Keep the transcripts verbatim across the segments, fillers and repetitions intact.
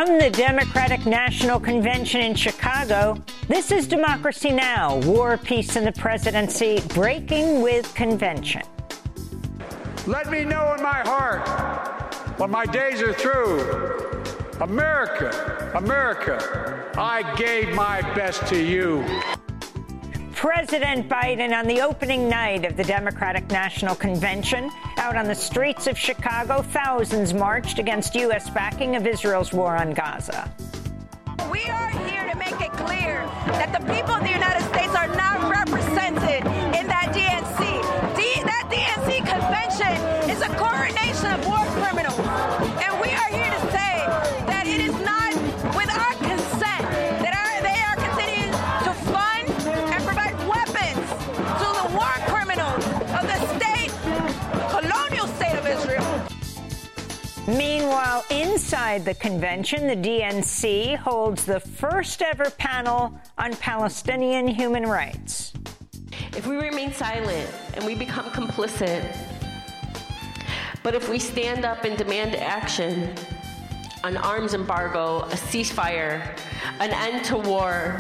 From the Democratic National Convention in Chicago, this is Democracy Now!, War, Peace, and the Presidency, breaking with convention. Let me know in my heart, when my days are through, America, America, I gave my best to you. President Biden on the opening night of the Democratic National Convention. Out on the streets of Chicago, thousands marched against U S backing of Israel's war on Gaza. We are here to make it clear that the people of the United States are not represented in that D N C. D- that D N C convention is a coronation of war criminals. And we are here to say that it is not with our consent that our, they are continuing to fund and provide weapons to the war criminals of the state, colonial state of Israel. Meanwhile, inside the convention, the D N C holds the first ever panel on Palestinian human rights. If we remain silent and we become complicit, but if we stand up and demand action, an arms embargo, a ceasefire, an end to war,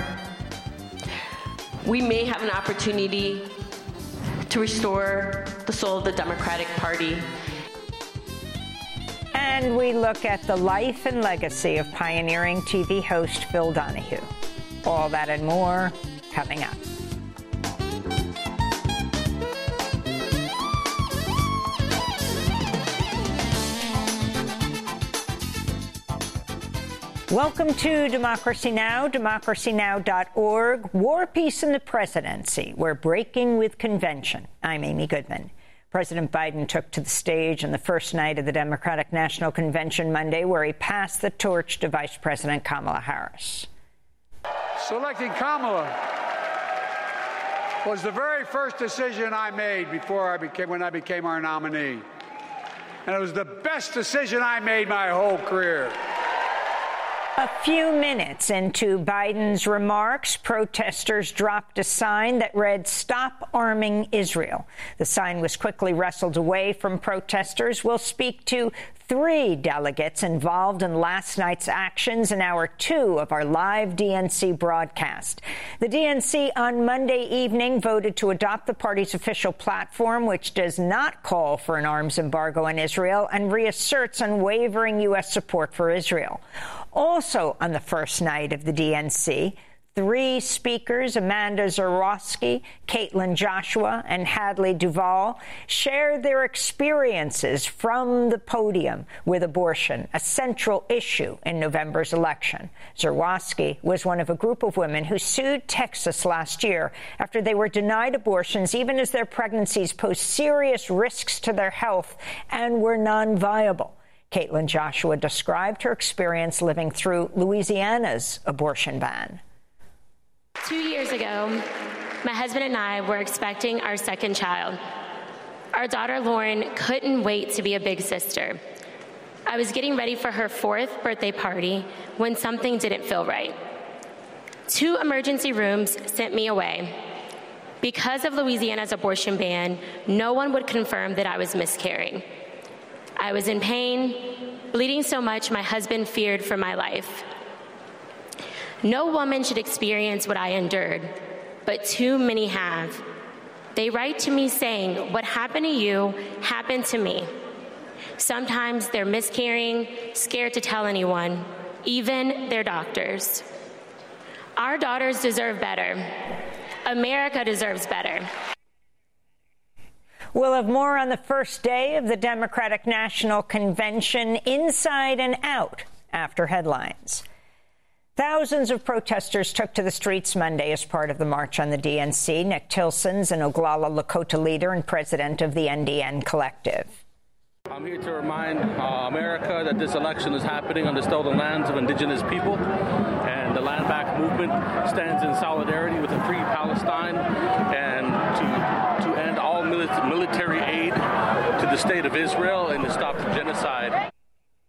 we may have an opportunity to restore the soul of the Democratic Party. And we look at the life and legacy of pioneering T V host Phil Donahue. All that and more coming up. Welcome to Democracy Now!, democracy now dot org, War, Peace, and the Presidency. We're breaking with convention. I'm Amy Goodman. President Biden took to the stage on the first night of the Democratic National Convention Monday, where he passed the torch to Vice President Kamala Harris. Selecting Kamala was the very first decision I made before I became, when I became our nominee. And it was the best decision I made my whole career. A few minutes into Biden's remarks, protesters dropped a sign that read, "Stop arming Israel." The sign was quickly wrestled away from protesters. We'll speak to three delegates involved in last night's actions in hour two of our live D N C broadcast. The D N C on Monday evening voted to adopt the party's official platform, which does not call for an arms embargo on Israel and reasserts unwavering U S support for Israel. Also on the first night of the D N C, three speakers, Amanda Zurawski, Caitlin Joshua, and Hadley Duvall, shared their experiences from the podium with abortion, a central issue in November's election. Zurawski was one of a group of women who sued Texas last year after they were denied abortions even as their pregnancies posed serious risks to their health and were non-viable. Caitlin Joshua described her experience living through Louisiana's abortion ban. Two years ago, my husband and I were expecting our second child. Our daughter, Lauren, couldn't wait to be a big sister. I was getting ready for her fourth birthday party when something didn't feel right. Two emergency rooms sent me away. Because of Louisiana's abortion ban, no one would confirm that I was miscarrying. I was in pain, bleeding so much my husband feared for my life. No woman should experience what I endured, but too many have. They write to me saying, "What happened to you happened to me." Sometimes they're miscarrying, scared to tell anyone, even their doctors. Our daughters deserve better. America deserves better. We'll have more on the first day of the Democratic National Convention, inside and out, after headlines. Thousands of protesters took to the streets Monday as part of the march on the D N C. Nick Tilson's an Oglala Lakota leader and president of the N D N Collective. I'm here to remind uh, America that this election is happening on the stolen lands of indigenous people, and the Land Back movement stands in solidarity with a free Palestine and to, to end all military aid to the state of Israel and to stop the genocide.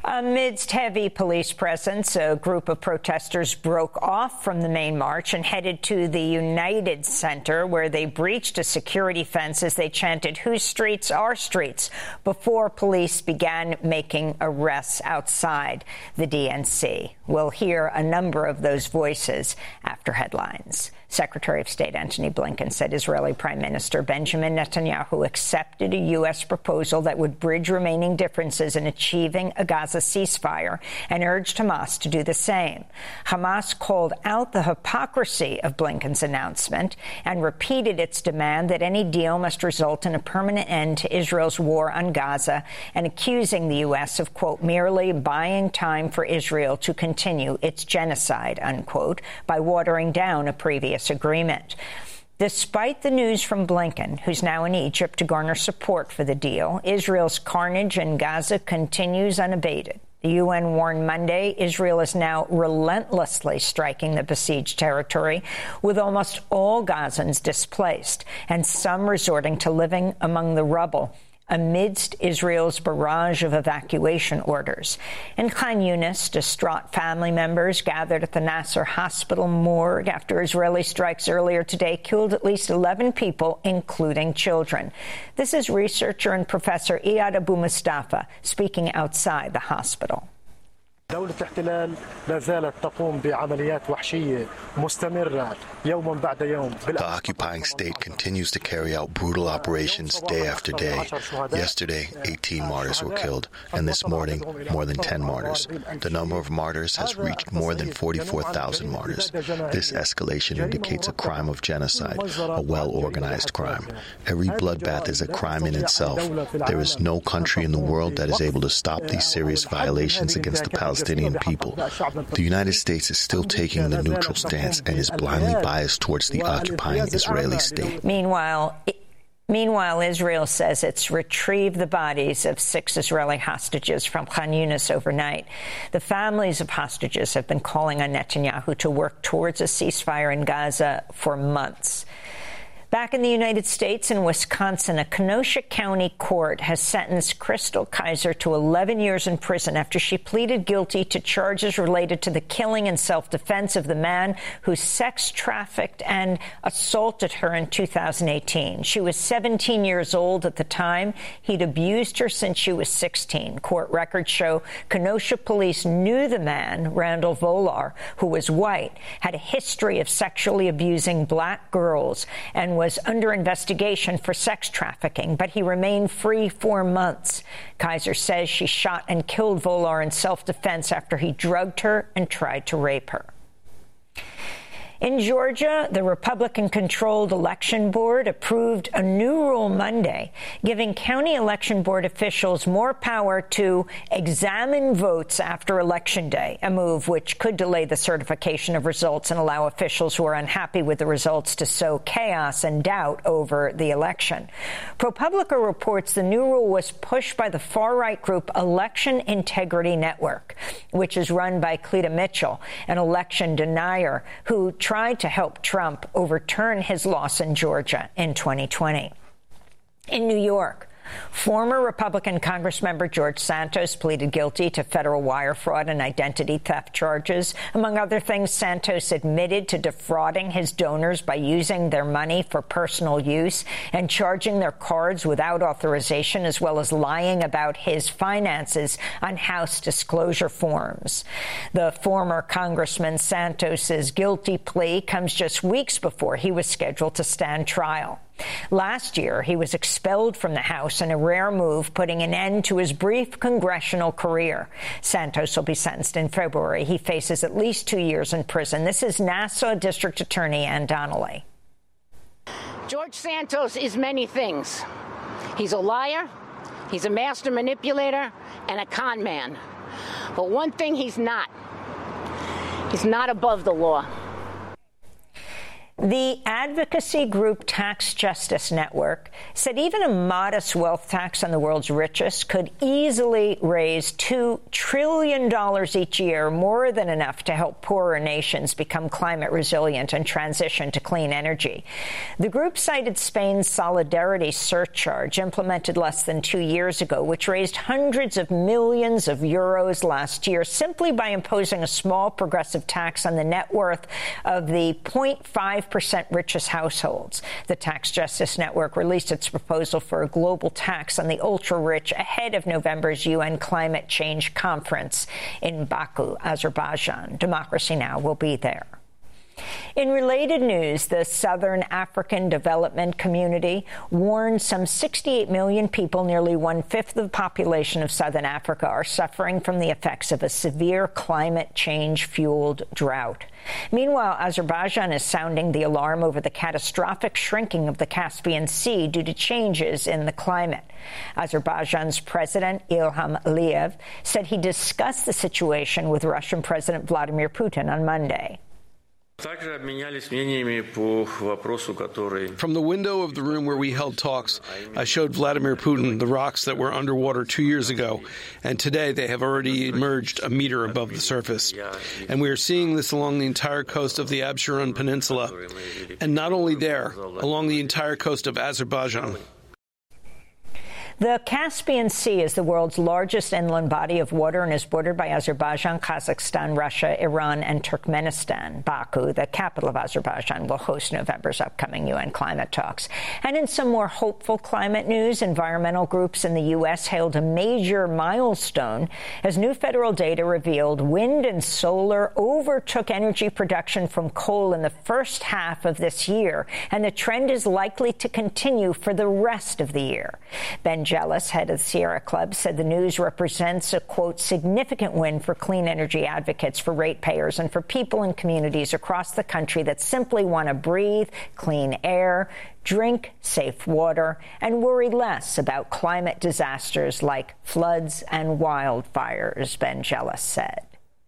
Amidst heavy police presence, a group of protesters broke off from the main march and headed to the United Center, where they breached a security fence as they chanted, "Whose streets are streets?" before police began making arrests outside the D N C. We'll hear a number of those voices after headlines. Secretary of State Antony Blinken said Israeli Prime Minister Benjamin Netanyahu accepted a U S proposal that would bridge remaining differences in achieving a Gaza ceasefire and urged Hamas to do the same. Hamas called out the hypocrisy of Blinken's announcement and repeated its demand that any deal must result in a permanent end to Israel's war on Gaza and accusing the U S of, quote, merely buying time for Israel to continue its genocide, unquote, by watering down a previous agreement. Despite the news from Blinken, who's now in Egypt to garner support for the deal, Israel's carnage in Gaza continues unabated. The U N warned Monday Israel is now relentlessly striking the besieged territory, with almost all Gazans displaced and some resorting to living among the rubble amidst Israel's barrage of evacuation orders. In Khan Yunis, distraught family members gathered at the Nasser Hospital morgue after Israeli strikes earlier today killed at least eleven people, including children. This is researcher and Professor Iyad Abu Mustafa speaking outside the hospital. دولة الاحتلال لا زالت تقوم بعمليات وحشية مستمرة يوم بعد يوم. The occupying state continues to carry out brutal operations day after day. Yesterday, eighteen martyrs were killed, and this morning, more than ten martyrs. The number of martyrs has reached more than forty-four thousand martyrs. This escalation indicates a crime of genocide, a well-organized crime. Every bloodbath is a crime in itself. There is no country in the world that is able to stop these serious violations against the Palestinians. Palestinian people. The United States is still taking the neutral stance and is blindly biased towards the occupying Israeli state. Meanwhile, Meanwhile, Israel says it's retrieved the bodies of six Israeli hostages from Khan Yunis overnight. The families of hostages have been calling on Netanyahu to work towards a ceasefire in Gaza for months. Back in the United States, in Wisconsin, a Kenosha County court has sentenced Crystal Kaiser to eleven years in prison after she pleaded guilty to charges related to the killing in self-defense of the man who sex trafficked and assaulted her in two thousand eighteen. She was seventeen years old at the time. He'd abused her since she was sixteen. Court records show Kenosha police knew the man, Randall Volar, who was white, had a history of sexually abusing black girls, and was under investigation for sex trafficking, but he remained free for months. Kaiser says she shot and killed Volar in self-defense after he drugged her and tried to rape her. In Georgia, the Republican-controlled election board approved a new rule Monday, giving county election board officials more power to examine votes after Election Day, a move which could delay the certification of results and allow officials who are unhappy with the results to sow chaos and doubt over the election. ProPublica reports the new rule was pushed by the far-right group Election Integrity Network, which is run by Cleta Mitchell, an election denier who tried to help Trump overturn his loss in Georgia in twenty twenty. In New York, former Republican Congressmember George Santos pleaded guilty to federal wire fraud and identity theft charges. Among other things, Santos admitted to defrauding his donors by using their money for personal use and charging their cards without authorization, as well as lying about his finances on House disclosure forms. The former Congressman Santos's guilty plea comes just weeks before he was scheduled to stand trial. Last year, he was expelled from the House in a rare move, putting an end to his brief congressional career. Santos will be sentenced in February. He faces at least two years in prison. This is Nassau District Attorney Ann Donnelly. George Santos is many things. He's a liar, he's a master manipulator, and a con man. But one thing he's not, he's not above the law. The advocacy group Tax Justice Network said even a modest wealth tax on the world's richest could easily raise two trillion dollars each year, more than enough to help poorer nations become climate resilient and transition to clean energy. The group cited Spain's solidarity surcharge, implemented less than two years ago, which raised hundreds of millions of euros last year simply by imposing a small progressive tax on the net worth of the zero point five percent richest households. The Tax Justice Network released its proposal for a global tax on the ultra-rich ahead of November's U N Climate Change Conference in Baku, Azerbaijan. Democracy Now! Will be there. In related news, the Southern African Development Community warned some sixty-eight million people, nearly one-fifth of the population of Southern Africa, are suffering from the effects of a severe climate change-fueled drought. Meanwhile, Azerbaijan is sounding the alarm over the catastrophic shrinking of the Caspian Sea due to changes in the climate. Azerbaijan's President Ilham Aliyev said he discussed the situation with Russian President Vladimir Putin on Monday. From the window of the room where we held talks, I showed Vladimir Putin the rocks that were underwater two years ago, and today they have already emerged a meter above the surface. And we are seeing this along the entire coast of the Absheron Peninsula, and not only there, along the entire coast of Azerbaijan. The Caspian Sea is the world's largest inland body of water and is bordered by Azerbaijan, Kazakhstan, Russia, Iran, and Turkmenistan. Baku, the capital of Azerbaijan, will host November's upcoming U N climate talks. And in some more hopeful climate news, environmental groups in the U S hailed a major milestone as new federal data revealed wind and solar overtook energy production from coal in the first half of this year, and the trend is likely to continue for the rest of the year. Ben Jealous, head of the Sierra Club, said the news represents a, quote, significant win for clean energy advocates, for ratepayers, and for people in communities across the country that simply want to breathe clean air, drink safe water, and worry less about climate disasters like floods and wildfires, Ben Jealous said.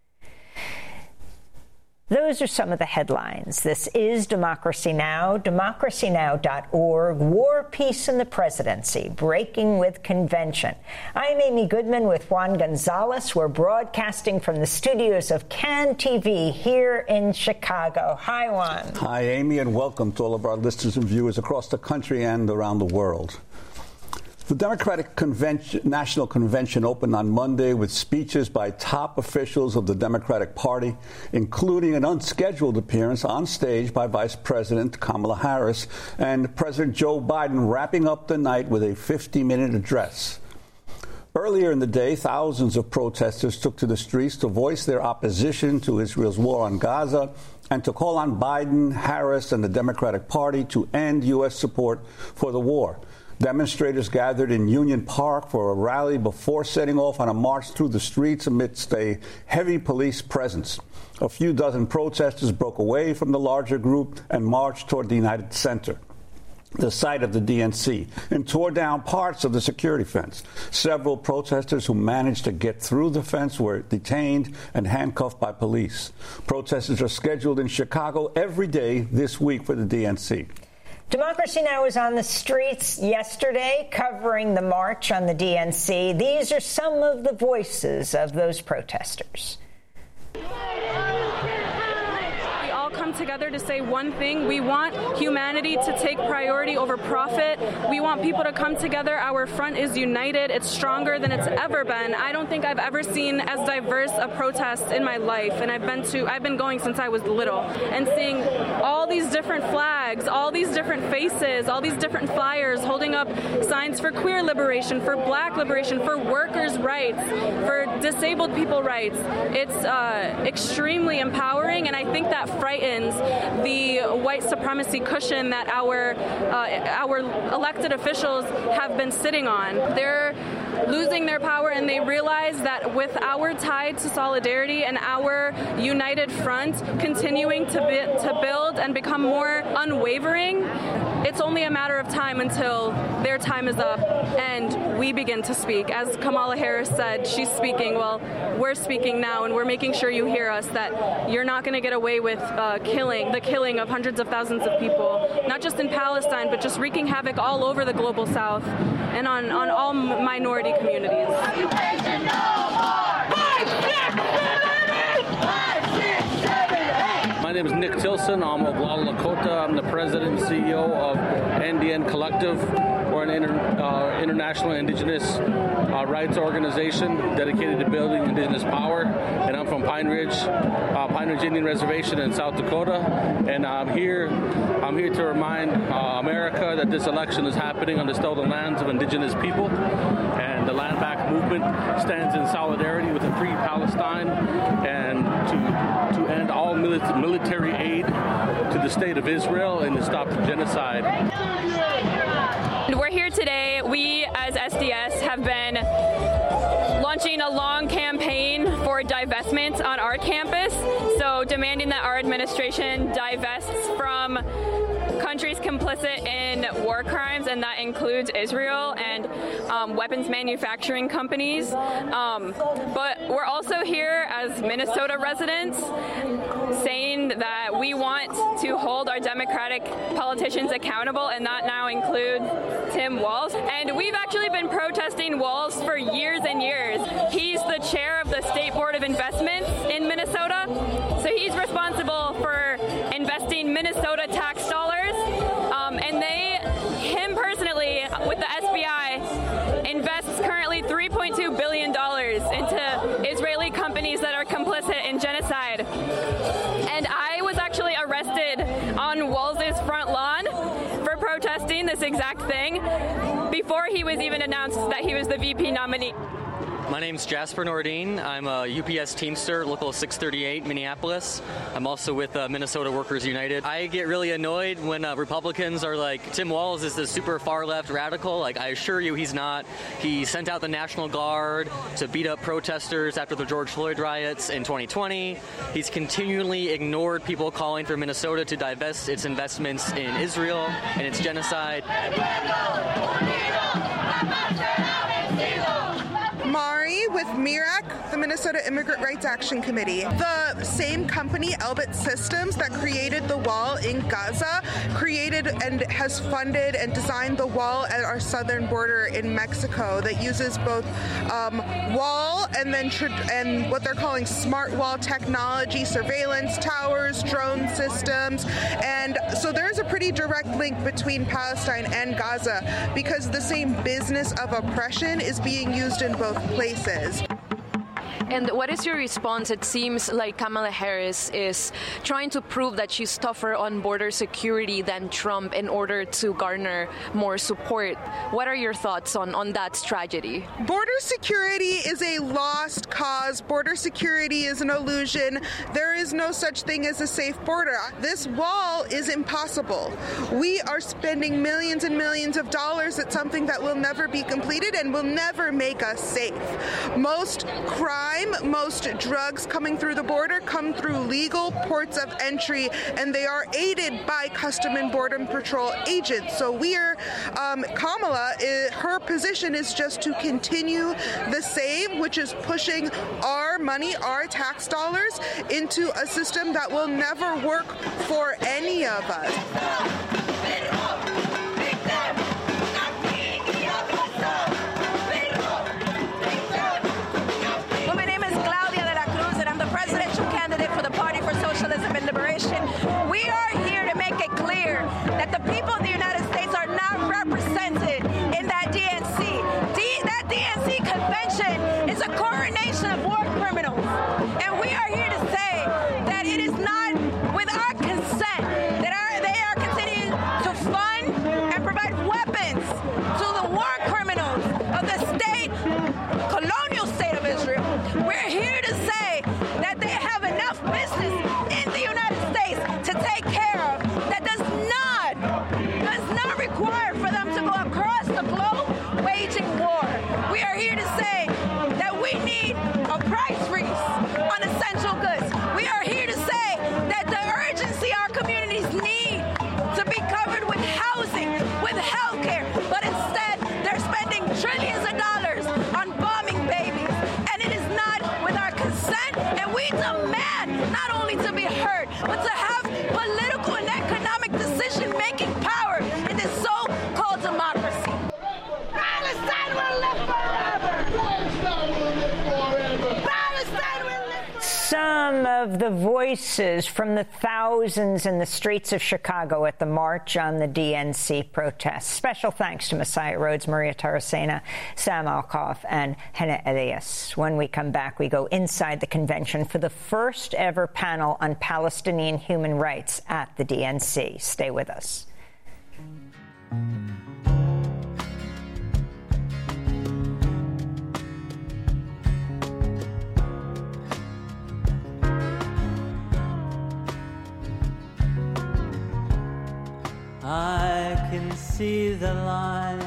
Those are some of the headlines. This is Democracy Now!, democracy now dot org. War, Peace, and the Presidency, Breaking with Convention. I'm Amy Goodman with Juan Gonzalez. We're broadcasting from the studios of Can T V here in Chicago. Hi, Juan. Hi, Amy, and welcome to all of our listeners and viewers across the country and around the world. The Democratic Convention, National Convention opened on Monday with speeches by top officials of the Democratic Party, including an unscheduled appearance on stage by Vice President Kamala Harris and President Joe Biden, wrapping up the night with a fifty-minute address. Earlier in the day, thousands of protesters took to the streets to voice their opposition to Israel's war on Gaza and to call on Biden, Harris, and the Democratic Party to end U S support for the war. Demonstrators gathered in Union Park for a rally before setting off on a march through the streets amidst a heavy police presence. A few dozen protesters broke away from the larger group and marched toward the United Center, the site of the D N C, and tore down parts of the security fence. Several protesters who managed to get through the fence were detained and handcuffed by police. Protesters are scheduled in Chicago every day this week for the D N C. Democracy Now! Was on the streets yesterday covering the march on the D N C. These are some of the voices of those protesters. Come together to say one thing. We want humanity to take priority over profit. We want people to come together. Our front is united. It's stronger than it's ever been. I don't think I've ever seen as diverse a protest in my life, and I've been to I've been going since I was little, and seeing all these different flags, all these different faces, all these different flyers holding up signs for queer liberation, for black liberation, for workers' rights, for disabled people rights. It's uh, extremely empowering, and I think that frightens the white supremacy cushion that our uh, our elected officials have been sitting on. They're losing their power, and they realize that with our tie to solidarity and our united front continuing to be, to build and become more unwavering, it's only a matter of time until their time is up and we begin to speak. As Kamala Harris said, she's speaking. Well, we're speaking now, and we're making sure you hear us, that you're not going to get away with uh, killing, the killing of hundreds of thousands of people, not just in Palestine, but just wreaking havoc all over the global south and on, on all minority communities. My name is Nick Tilson. I'm of Oglala Lakota. I'm the president and C E O of N D N Collective. We're an inter, uh, international indigenous uh, rights organization dedicated to building indigenous power. And I'm from Pine Ridge, uh, Pine Ridge Indian Reservation in South Dakota. And I'm here, I'm here to remind uh, America that this election is happening on the stolen lands of indigenous people. And the Land Back movement stands in solidarity with a free Palestine and to to end all mili- military aid to the state of Israel and to stop the genocide. We're here today. We, as S D S, have been launching a long campaign for divestment on our campus, so demanding that our administration divests from countries complicit in war crimes, and that includes Israel and um, weapons manufacturing companies. Um, but we're also here as Minnesota residents saying that we want to hold our Democratic politicians accountable, and that now includes Tim Walz. And we've actually been protesting Walz for years and years. He's the chair of the State Board of Investments in Minnesota, so he's responsible for investing Minnesota tax dollars. Um, and they, him personally, with the S B I, invests currently three point two billion dollars into Israeli companies that are complicit in genocide. And I was actually arrested on Walz's front lawn for protesting this exact thing before he was even announced that he was the V P nominee. My name's Jasper Nordine. I'm a U P S Teamster, Local six thirty-eight, Minneapolis. I'm also with uh, Minnesota Workers United. I get really annoyed when uh, Republicans are like, Tim Walz is the super far-left radical. Like, I assure you he's not. He sent out the National Guard to beat up protesters after the George Floyd riots in twenty twenty. He's continually ignored people calling for Minnesota to divest its investments in Israel and its genocide. Mari with M I R A C, the Minnesota Immigrant Rights Action Committee. The same company, Elbit Systems, that created the wall in Gaza, created and has funded and designed the wall at our southern border in Mexico that uses both um, wall and then tr- and what they're calling smart wall technology, surveillance towers, drone systems. And so there's a pretty direct link between Palestine and Gaza because the same business of oppression is being used in both places. And what is your response? It seems like Kamala Harris is trying to prove that she's tougher on border security than Trump in order to garner more support. What are your thoughts on, on that strategy? Border security is a lost cause. Border security is an illusion. There is no such thing as a safe border. This wall is impossible. We are spending millions and millions of dollars at something that will never be completed and will never make us safe. Most crime Most drugs coming through the border come through legal ports of entry, and they are aided by Custom and Border Patrol agents. So we're, um, Kamala, is, her position is just to continue the same, which is pushing our money, our tax dollars, into a system that will never work for any of us. We are here to make it clear that the people of the United States are not represented in that D N C. D- that D N C convention is a coronation of war criminals. And we are here to say that it is not with our consent that our, they are continuing to fund demand not only to be heard, but to have political and economic decision-making power in this so-called democracy. Palestine will live forever! Palestine will live forever! Palestine will live forever! Some of the voices from the thousands in the streets of Chicago at the March on the D N C protests. Special thanks to Messiah Rhodes, Maria Taracena, Sam Alkoff, and Hannah Elias. When we come back, we go inside the convention for the first ever panel on Palestinian human rights at the D N C. Stay with us. I can see the lines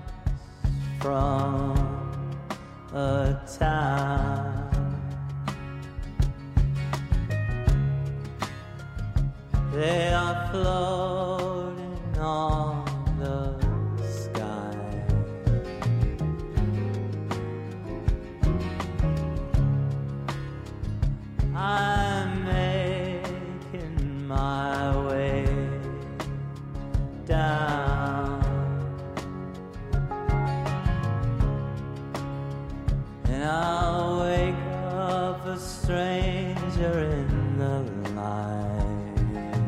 from a town. They are floating on the sky. I'm making my way down, and I'll wake up a stranger in the light.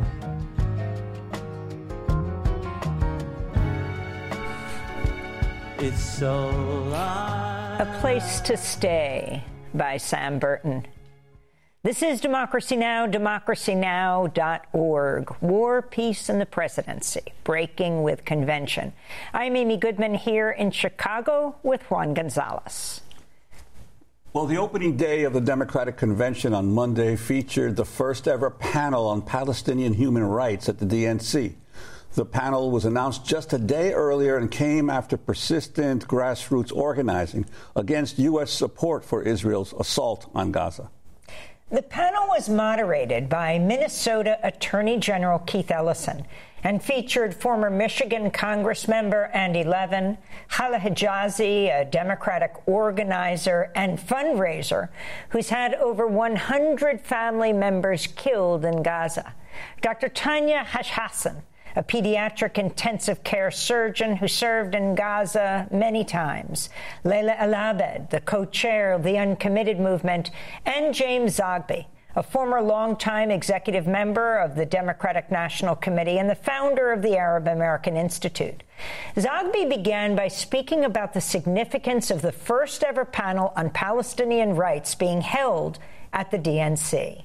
It's so light. A Place to Stay by Sam Burton. This is Democracy Now!, democracy now dot org. War, Peace, and the Presidency, Breaking with Convention. I'm Amy Goodman here in Chicago with Juan Gonzalez. Well, the opening day of the Democratic Convention on Monday featured the first ever panel on Palestinian human rights at the D N C. The panel was announced just a day earlier and came after persistent grassroots organizing against U S support for Israel's assault on Gaza. The panel was moderated by Minnesota Attorney General Keith Ellison and featured former Michigan Congressmember Andy Levin, Hala Hijazi, a Democratic organizer and fundraiser who's had over one hundred family members killed in Gaza, Doctor Tanya Hashassan, a pediatric intensive care surgeon who served in Gaza many times, Leila El-Abed, the co-chair of the Uncommitted Movement, and James Zogby, a former longtime executive member of the Democratic National Committee and the founder of the Arab American Institute. Zogby began by speaking about the significance of the first ever panel on Palestinian rights being held at the D N C.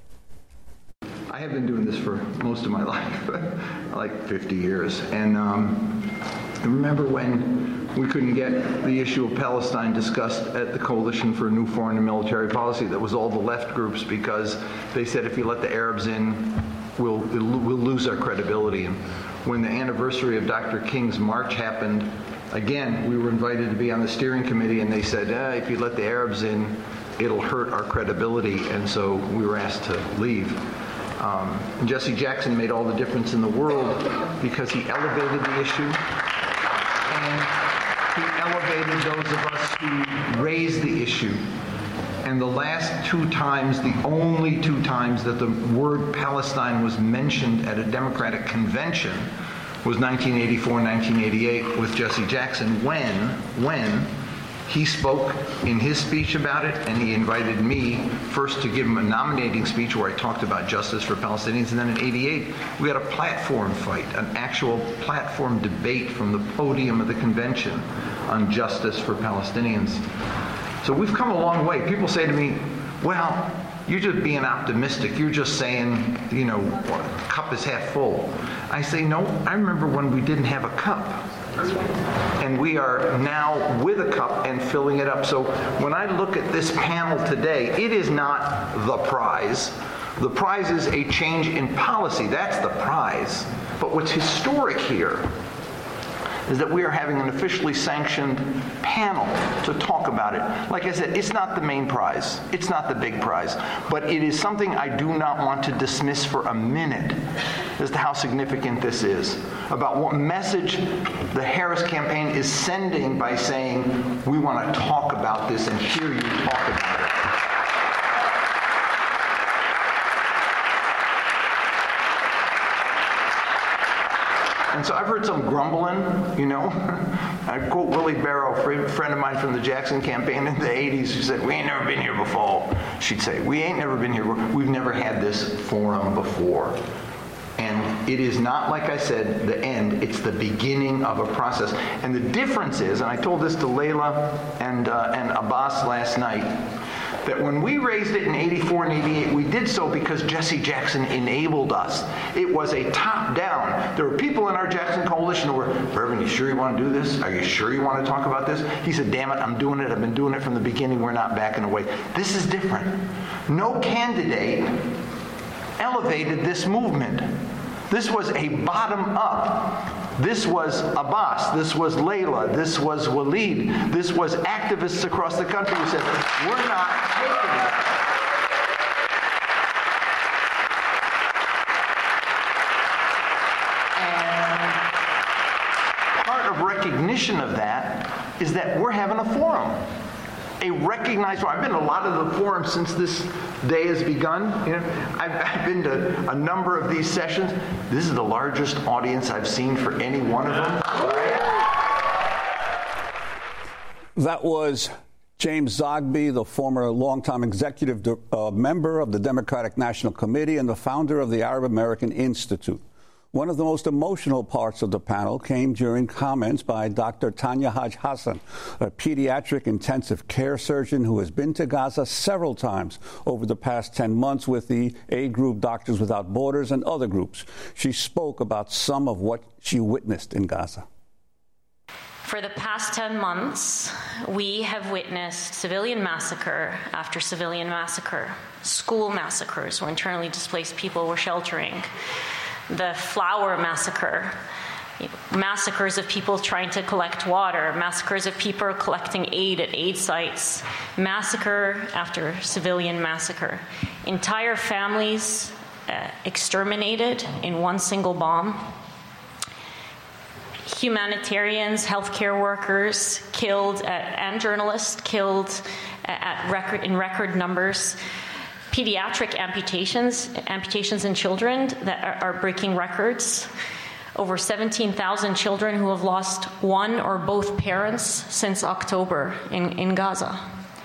I have been doing this for most of my life, like fifty years. And um, I remember when we couldn't get the issue of Palestine discussed at the Coalition for a New Foreign and Military Policy. That was all the left groups, because they said if you let the Arabs in, we'll, we'll lose our credibility. And when the anniversary of Doctor King's march happened, again, we were invited to be on the steering committee, and they said, eh, if you let the Arabs in, it'll hurt our credibility. And so we were asked to leave. Um, and Jesse Jackson made all the difference in the world because he elevated the issue, and he elevated those of us who raised the issue. And the last two times, the only two times that the word Palestine was mentioned at a Democratic convention was nineteen eighty-four, nineteen eighty-eight with Jesse Jackson, when, when he spoke in his speech about it, and he invited me first to give him a nominating speech where I talked about justice for Palestinians, and then in eighty-eight, we had a platform fight, an actual platform debate from the podium of the convention on justice for Palestinians. So we've come a long way. People say to me, well, you're just being optimistic. You're just saying, you know, cup is half full. I say, no, I remember when we didn't have a cup. And we are now with a cup and filling it up. So when I look at this panel today, it is not the prize. The prize is a change in policy. That's the prize. But what's historic here is that we are having an officially sanctioned panel to talk about it. Like I said, it's not the main prize. It's not the big prize. But it is something I do not want to dismiss for a minute as to how significant this is, about what message the Harris campaign is sending by saying, we want to talk about this and hear you talk about it. And so I've heard some grumbling, you know. I quote Willie Barrow, a friend of mine from the Jackson campaign in the eighties, who said, "We ain't never been here before." She'd say, "We ain't never been here. We've never had this forum before." And it is not, like I said, the end. It's the beginning of a process. And the difference is, and I told this to Layla and, uh, and Abbas last night, that when we raised it in eighty-four and eighty-eight, we did so because Jesse Jackson enabled us. It was a top-down. There were people in our Jackson coalition who were, "Reverend, you sure you want to do this? Are you sure you want to talk about this?" He said, "Damn it, I'm doing it. I've been doing it from the beginning. We're not backing away." This is different. No candidate elevated this movement. This was a bottom-up. This was Abbas. This was Layla. This was Waleed. This was activists across the country who said, "We're not taking it." And part of recognition of that is that we're having a forum. A recognized forum. I've been to a lot of the forums since this day has begun. You know, I've, I've been to a number of these sessions. This is the largest audience I've seen for any one of them. That was James Zogby, the former longtime executive uh, member of the Democratic National Committee and the founder of the Arab American Institute. One of the most emotional parts of the panel came during comments by Doctor Tanya Haj Hassan, a pediatric intensive care surgeon who has been to Gaza several times over the past ten months with the aid group Doctors Without Borders and other groups. She spoke about some of what she witnessed in Gaza. For the past ten months, we have witnessed civilian massacre after civilian massacre, school massacres where internally displaced people were sheltering, the Flower massacre, massacres of people trying to collect water, massacres of people collecting aid at aid sites, massacre after civilian massacre. Entire families uh, exterminated in one single bomb. Humanitarians, healthcare workers killed, uh, and journalists killed at record, in record numbers. Pediatric amputations, amputations in children that are, are breaking records. Over seventeen thousand children who have lost one or both parents since October in, in Gaza.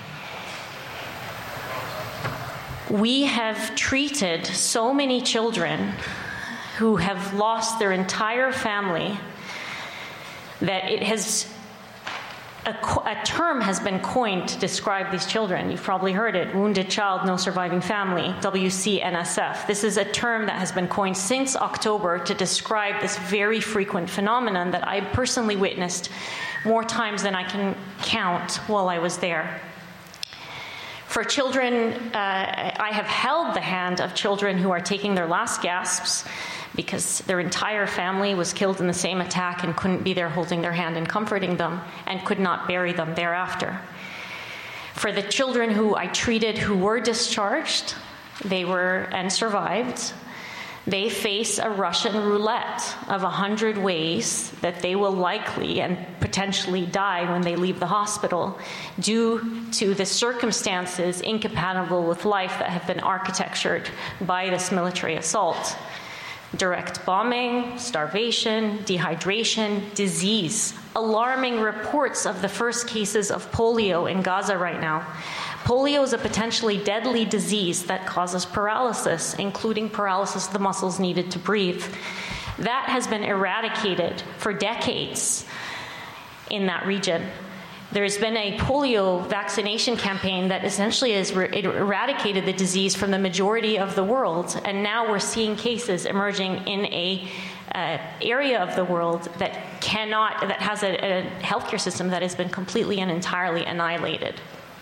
We have treated so many children who have lost their entire family that it has A, a term has been coined to describe these children. You've probably heard it, wounded child, no surviving family, W C N S F. This is a term that has been coined since October to describe this very frequent phenomenon that I personally witnessed more times than I can count while I was there. For children, uh, I have held the hand of children who are taking their last gasps because their entire family was killed in the same attack and couldn't be there holding their hand and comforting them and could not bury them thereafter. For the children who I treated who were discharged, they were and survived, they face a Russian roulette of a hundred ways that they will likely and potentially die when they leave the hospital due to the circumstances incompatible with life that have been architectured by this military assault. Direct bombing, starvation, dehydration, disease. Alarming reports of the first cases of polio in Gaza right now. Polio is a potentially deadly disease that causes paralysis, including paralysis of the muscles needed to breathe. That has been eradicated for decades in that region. There's been a polio vaccination campaign that essentially has er- eradicated the disease from the majority of the world, and now we're seeing cases emerging in a uh, area of the world that cannot, that has a, a healthcare system that has been completely and entirely annihilated.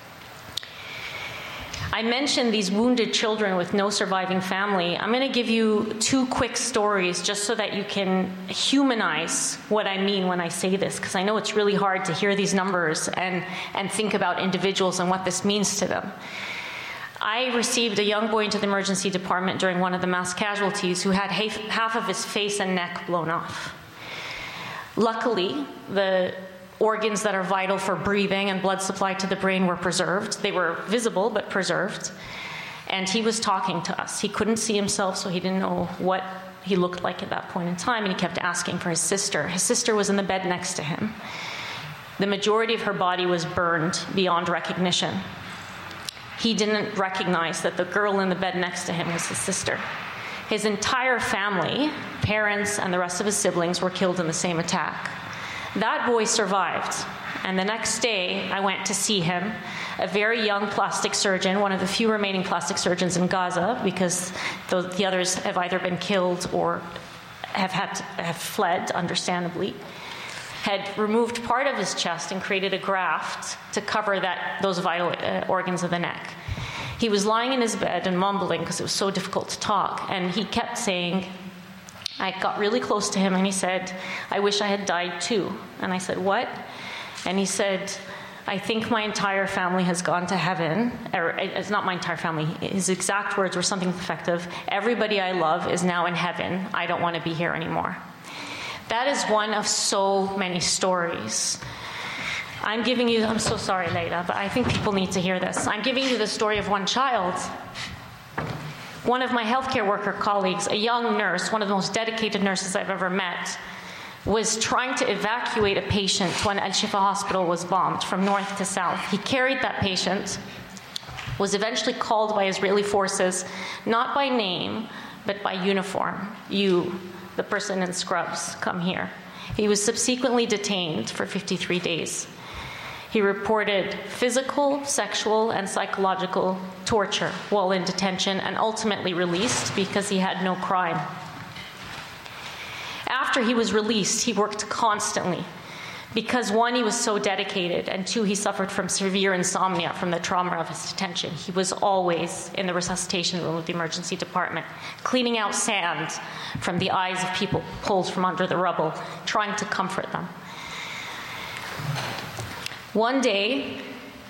I mentioned these wounded children with no surviving family. I'm going to give you two quick stories just so that you can humanize what I mean when I say this, because I know it's really hard to hear these numbers and, and think about individuals and what this means to them. I received a young boy into the emergency department during one of the mass casualties who had half, half of his face and neck blown off. Luckily, the organs that are vital for breathing and blood supply to the brain were preserved. They were visible, but preserved. And he was talking to us. He couldn't see himself, so he didn't know what he looked like at that point in time, and he kept asking for his sister. His sister was in the bed next to him. The majority of her body was burned beyond recognition. He didn't recognize that the girl in the bed next to him was his sister. His entire family, parents and the rest of his siblings, were killed in the same attack. That boy survived, and the next day I went to see him, a very young plastic surgeon, one of the few remaining plastic surgeons in Gaza, because the, the others have either been killed or have had to, have fled, understandably, had removed part of his chest and created a graft to cover that those vital uh, organs of the neck. He was lying in his bed and mumbling because it was so difficult to talk, and he kept saying, I got really close to him and he said, I wish I had died too. And I said, what? And he said, I think my entire family has gone to heaven. Or, it's not my entire family. His exact words were something effective. Everybody I love is now in heaven. I don't want to be here anymore. That is one of so many stories. I'm giving you, I'm so sorry, Leila, but I think people need to hear this. I'm giving you the story of one child. One of my healthcare worker colleagues, a young nurse, one of the most dedicated nurses I've ever met, was trying to evacuate a patient when Al-Shifa Hospital was bombed from north to south. He carried that patient, was eventually called by Israeli forces, not by name, but by uniform. You, the person in scrubs, come here. He was subsequently detained for fifty-three days. He reported physical, sexual, and psychological torture while in detention and ultimately released because he had no crime. After he was released, he worked constantly because, one, he was so dedicated, and two, he suffered from severe insomnia from the trauma of his detention. He was always in the resuscitation room of the emergency department, cleaning out sand from the eyes of people pulled from under the rubble, trying to comfort them. One day,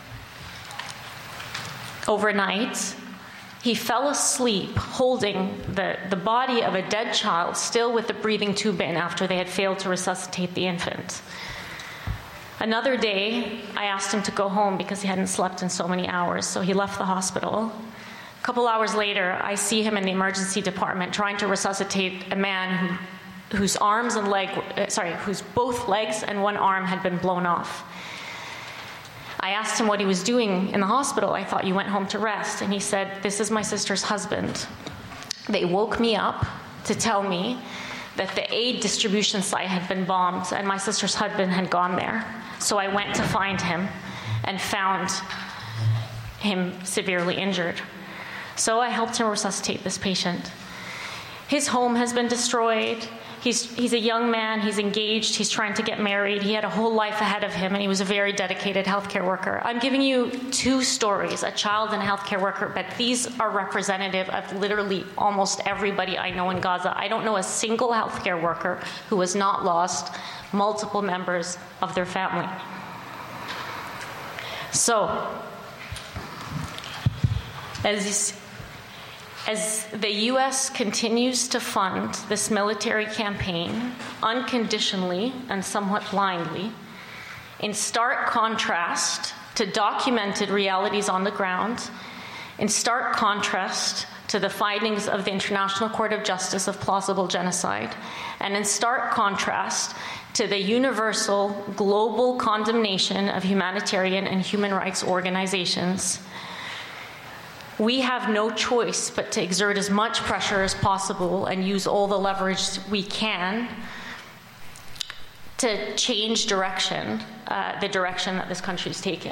overnight, he fell asleep holding the, the body of a dead child, still with the breathing tube in after they had failed to resuscitate the infant. Another day, I asked him to go home because he hadn't slept in so many hours, so he left the hospital. A couple hours later, I see him in the emergency department trying to resuscitate a man who, whose arms and leg, uh, sorry, whose both legs and one arm had been blown off. I asked him what he was doing in the hospital. I thought you went home to rest. And he said, this is my sister's husband. They woke me up to tell me that the aid distribution site had been bombed and my sister's husband had gone there. So I went to find him and found him severely injured. So I helped him resuscitate this patient. His home has been destroyed. He's, he's a young man, he's engaged, he's trying to get married, he had a whole life ahead of him, and he was a very dedicated healthcare worker. I'm giving you two stories, a child and a healthcare worker, but these are representative of literally almost everybody I know in Gaza. I don't know a single healthcare worker who has not lost multiple members of their family. So, as As the U S continues to fund this military campaign unconditionally and somewhat blindly, in stark contrast to documented realities on the ground, in stark contrast to the findings of the International Court of Justice of plausible genocide, and in stark contrast to the universal global condemnation of humanitarian and human rights organizations, we have no choice but to exert as much pressure as possible and use all the leverage we can to change direction, uh, the direction that this country is taking.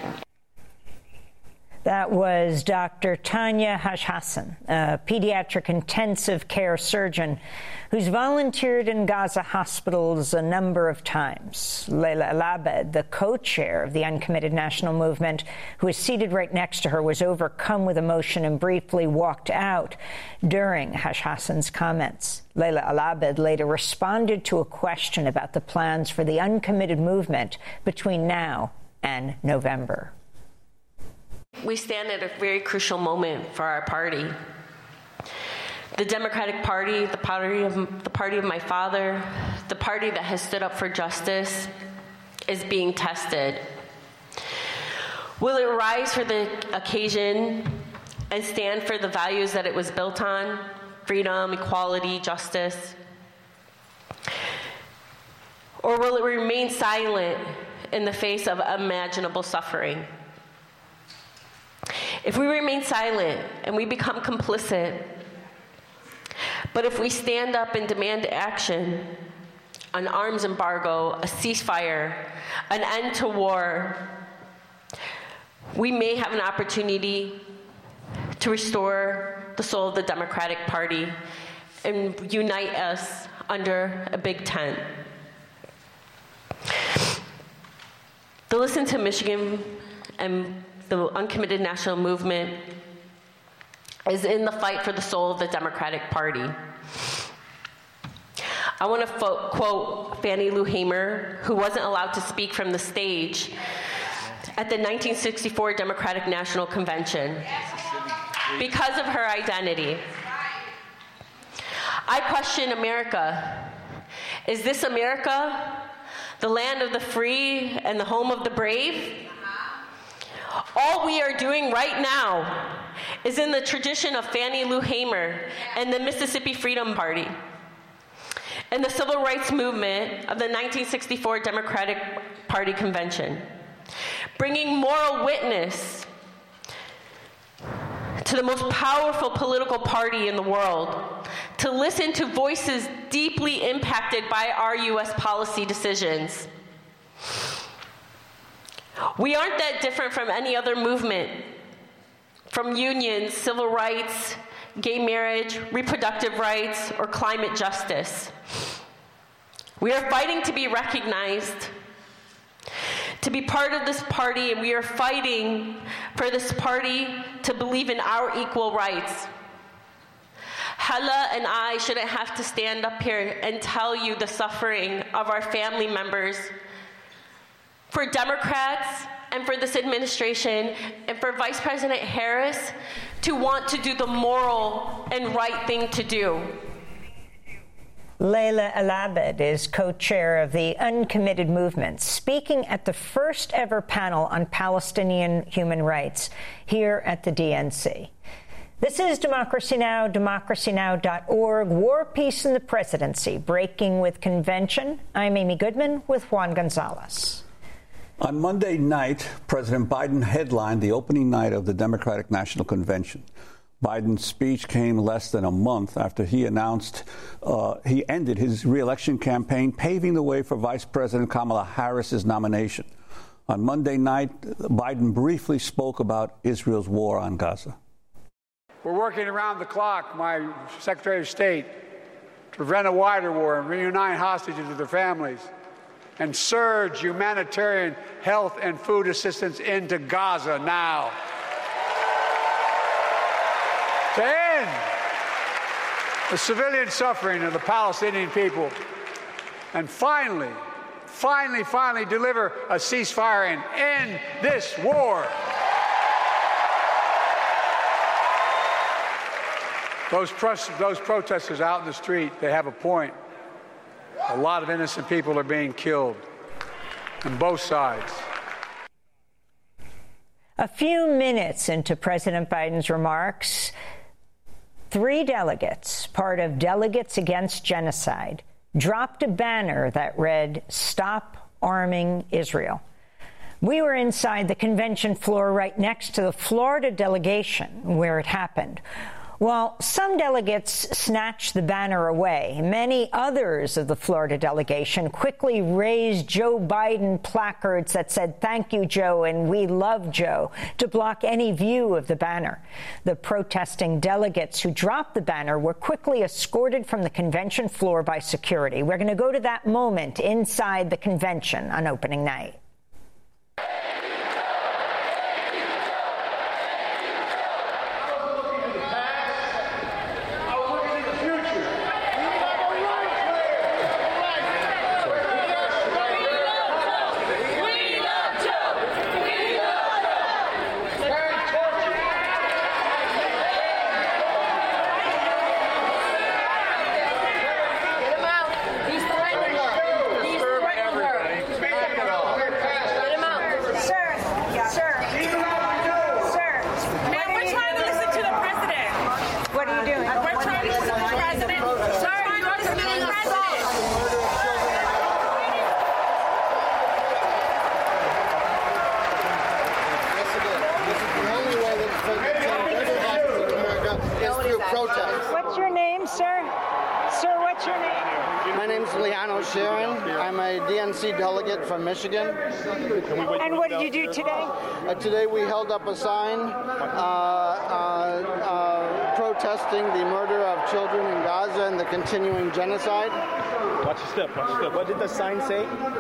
That was Doctor Tanya Hashhassan, a pediatric intensive care surgeon who's volunteered in Gaza hospitals a number of times. Leila El-Abed, the co-chair of the Uncommitted National Movement, who is seated right next to her, was overcome with emotion and briefly walked out during Hashhassan's comments. Leila El-Abed later responded to a question about the plans for the Uncommitted Movement between now and November. We stand at a very crucial moment for our party. The Democratic Party, the party of, the party of my father, the party that has stood up for justice, is being tested. Will it rise for the occasion and stand for the values that it was built on? Freedom, equality, justice. Or will it remain silent in the face of imaginable suffering? If we remain silent and we become complicit, but if we stand up and demand action, an arms embargo, a ceasefire, an end to war, we may have an opportunity to restore the soul of the Democratic Party and unite us under a big tent. The Listen to Michigan and the Uncommitted National Movement is in the fight for the soul of the Democratic Party. I want to fo- quote Fannie Lou Hamer, who wasn't allowed to speak from the stage at the nineteen sixty-four Democratic National Convention because of her identity. I question America. Is this America, the land of the free and the home of the brave? All we are doing right now is in the tradition of Fannie Lou Hamer and the Mississippi Freedom Party and the civil rights movement of the nineteen sixty-four Democratic Party Convention, bringing moral witness to the most powerful political party in the world, to listen to voices deeply impacted by our U S policy decisions. We aren't that different from any other movement, from unions, civil rights, gay marriage, reproductive rights, or climate justice. We are fighting to be recognized, to be part of this party, and we are fighting for this party to believe in our equal rights. Hala and I shouldn't have to stand up here and tell you the suffering of our family members. For Democrats and for this administration and for Vice President Harris to want to do the moral and right thing to do. Layla El-Abed is co-chair of the Uncommitted Movement, speaking at the first ever panel on Palestinian human rights here at the D N C. This is Democracy Now!, democracy now dot org, War, Peace, and the Presidency, breaking with convention. I'm Amy Goodman with Juan Gonzalez. On Monday night, President Biden headlined the opening night of the Democratic National Convention. Biden's speech came less than a month after he announced uh, he ended his re-election campaign, paving the way for Vice President Kamala Harris's nomination. On Monday night, Biden briefly spoke about Israel's war on Gaza. We're working around the clock, my Secretary of State, to prevent a wider war and reunite hostages with their families and surge humanitarian health and food assistance into Gaza now. To end the civilian suffering of the Palestinian people. And finally, finally, finally deliver a ceasefire and end this war. Those, pros- those protesters out in the street, they have a point. A lot of innocent people are being killed on both sides. A few minutes into President Biden's remarks, three delegates, part of Delegates Against Genocide, dropped a banner that read, "Stop Arming Israel." We were inside the convention floor right next to the Florida delegation where it happened. While some delegates snatched the banner away, many others of the Florida delegation quickly raised Joe Biden placards that said, "Thank you, Joe," and "We love Joe," to block any view of the banner. The protesting delegates who dropped the banner were quickly escorted from the convention floor by security. We're going to go to that moment inside the convention on opening night. sir. Sir, what's your name? My name's Leano Sharon. I'm a D N C delegate from Michigan. And what did you do today? Uh, today we held up a sign uh, uh, uh, protesting the murder of children in Gaza and the continuing genocide. Watch your step, watch your step. What did the sign say?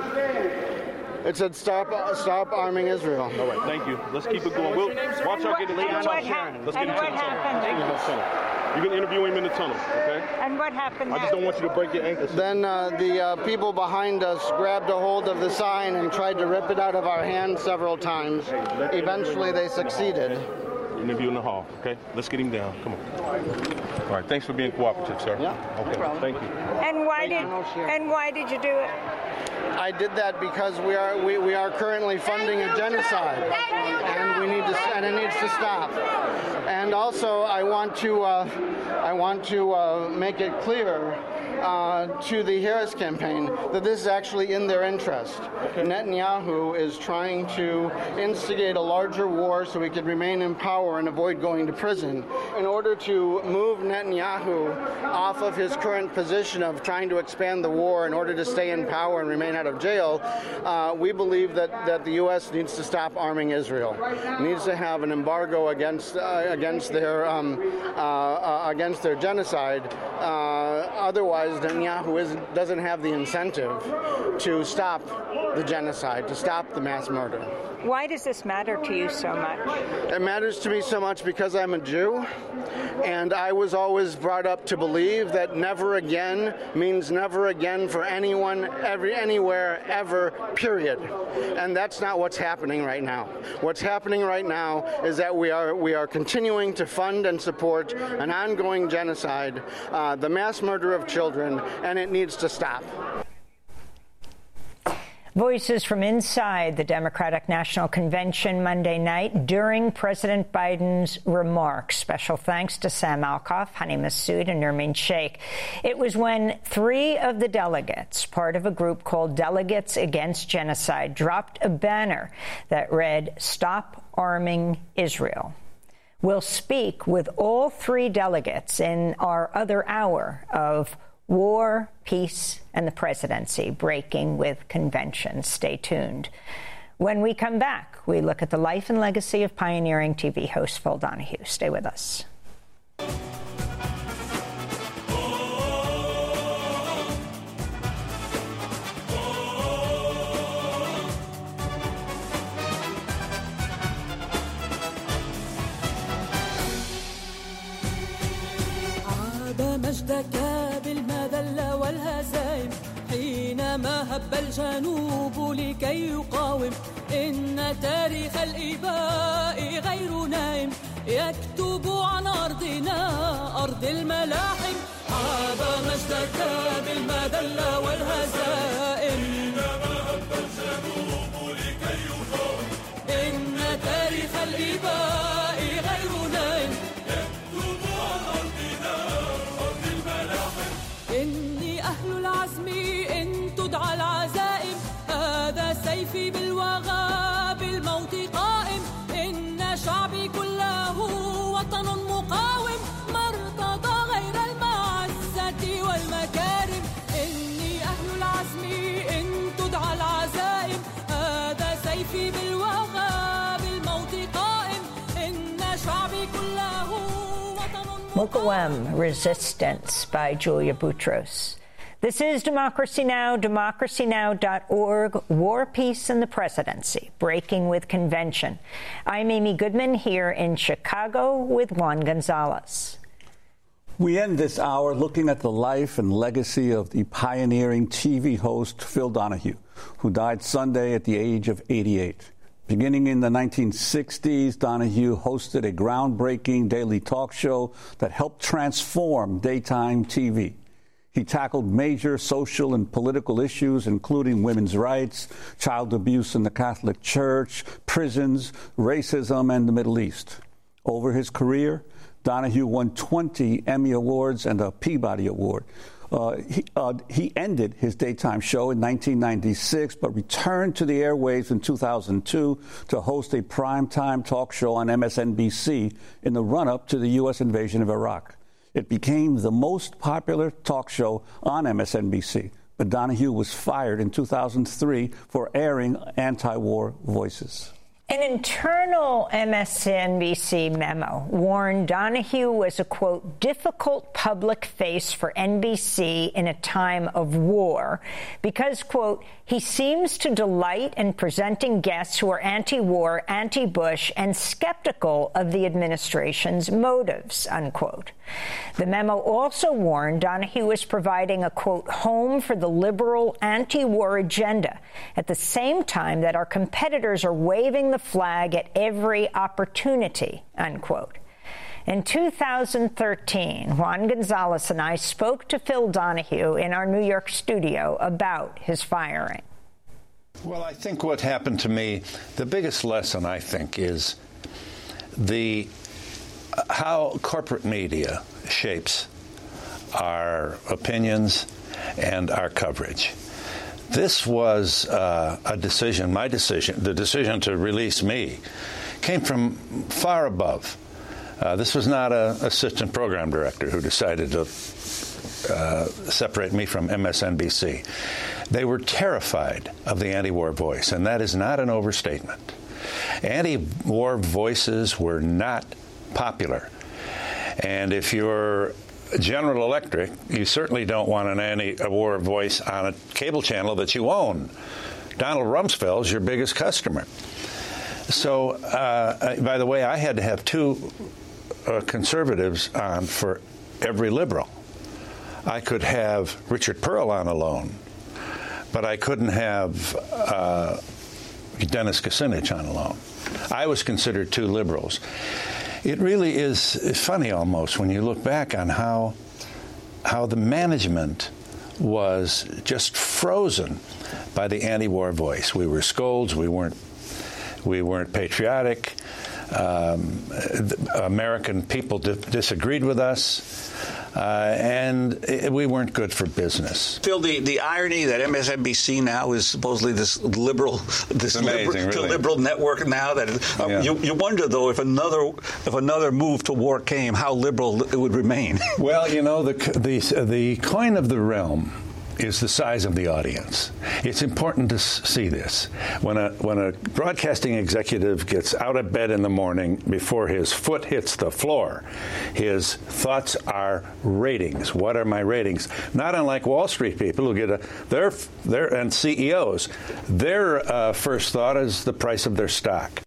It said, stop stop arming Israel. All right, thank you. Let's keep it going. We'll watch our get into the tunnel. Let's get into the tunnel. You can interview him in the tunnel, okay? And what happened I next? just don't want you to break your ankles. Then uh, the uh, people behind us grabbed a hold of the sign and tried to rip it out of our hands several times. Eventually, they succeeded. Interview in the hall, okay? Let's get him down. Come on. All right, thanks for being cooperative, sir. Yeah, okay. no problem. Thank you. And why did and why did you do it? I did that because we are we, we are currently funding a genocide, and we need to and it needs to stop. And also, I want to uh, I want to uh, make it clear uh, to the Harris campaign that this is actually in their interest. Okay. Netanyahu is trying to instigate a larger war so he could remain in power and avoid going to prison. In order to move Netanyahu off of his current position of trying to expand the war in order to stay in power and remain out of jail, uh, we believe that, that the U S needs to stop arming Israel. It needs to have an embargo against uh, against their um, uh, uh, against their genocide. Uh, otherwise, Netanyahu isn't, doesn't have the incentive to stop the genocide, to stop the mass murder. Why does this matter to you so much? It matters to me so much because I'm a Jew, and I was always brought up to believe that never again means never again for anyone, every, anywhere, ever, period. And that's not what's happening right now. What's happening right now is that we are we are continuing to fund and support an ongoing genocide, uh, the mass murder of children, and it needs to stop. Voices from inside the Democratic National Convention Monday night during President Biden's remarks. Special thanks to Sam Alkoff, Hani Massoud, and Nermeen Sheikh. It was when three of the delegates, part of a group called Delegates Against Genocide, dropped a banner that read, "Stop Arming Israel." We'll speak with all three delegates in our other hour of War, Peace, and the Presidency, Breaking with Convention. Stay tuned. When we come back, we look at the life and legacy of pioneering T V host Phil Donahue. Stay with us. مجدك بالمذلة والهزائم حينما هب الجنوب لكي يقاوم إن تاريخ الإباء غير نائم يكتب عن أرضنا أرض الملاحم عاب مجدك بالمذلة والهزائم حينما هب الجنوب لكي يقاوم إن تاريخ الإباء غير نائم إني أهل العزم إن تدعى العزائم هذا سيفي بالوغى بالموت قائم إن شعبي كله وطن مقاوم ما ارتضى غير المعزة والمكارم إني أهل العزم إن تدعى العزائم هذا سيفي بالوغى بالموت قائم إن شعبي كله Mukwem, Resistance by Julia Boutros. This is Democracy Now!, democracy now dot org, War, Peace, and the Presidency, Breaking with Convention. I'm Amy Goodman here in Chicago with Juan Gonzalez. We end this hour looking at the life and legacy of the pioneering T V host Phil Donahue, who died Sunday at the age of eighty-eight. Beginning in the nineteen sixties, Donahue hosted a groundbreaking daily talk show that helped transform daytime T V. He tackled major social and political issues, including women's rights, child abuse in the Catholic Church, prisons, racism, and the Middle East. Over his career, Donahue won twenty Emmy Awards and a Peabody Award. Uh, he, uh, he ended his daytime show in nineteen ninety-six, but returned to the airwaves in two thousand two to host a primetime talk show on M S N B C in the run-up to the U S invasion of Iraq. It became the most popular talk show on M S N B C. But Donahue was fired in two thousand three for airing anti-war voices. An internal M S N B C memo warned Donahue was a, quote, difficult public face for N B C in a time of war because, quote, he seems to delight in presenting guests who are anti-war, anti-Bush, and skeptical of the administration's motives, unquote. The memo also warned Donahue was providing a, quote, home for the liberal anti-war agenda at the same time that our competitors are waving the flag at every opportunity, unquote. In two thousand thirteen, Juan Gonzalez and I spoke to Phil Donahue in our New York studio about his firing. Well, I think what happened to me, the biggest lesson, I think, is the how corporate media shapes our opinions and our coverage. This was uh, a decision, my decision, the decision to release me, came from far above. Uh, this was not an assistant program director who decided to uh, separate me from M S N B C. They were terrified of the anti-war voice, and that is not an overstatement. Anti-war voices were not popular. And if you're General Electric, you certainly don't want an anti-war voice on a cable channel that you own. Donald Rumsfeld's your biggest customer. So, uh, by the way, I had to have two uh, conservatives on for every liberal. I could have Richard Pearl on alone, but I couldn't have uh, Dennis Kucinich on alone. I was considered two liberals. It really is funny almost when you look back on how how the management was just frozen by the anti-war voice. We were scolds. We weren't. We weren't patriotic. Um, American people di- disagreed with us, uh, and it, we weren't good for business. Phil, the, the irony that M S N B C now is supposedly this liberal, this amazing, liberal, really. liberal network now. That uh, yeah. you, you wonder though if another if another move to war came, how liberal it would remain. Well, you know, the the the coin of the realm is the size of the audience. It's important to see this. When a when a broadcasting executive gets out of bed in the morning before his foot hits the floor, his thoughts are ratings. What are my ratings? Not unlike Wall Street people who get a their their and C E Os, their uh, first thought is the price of their stock.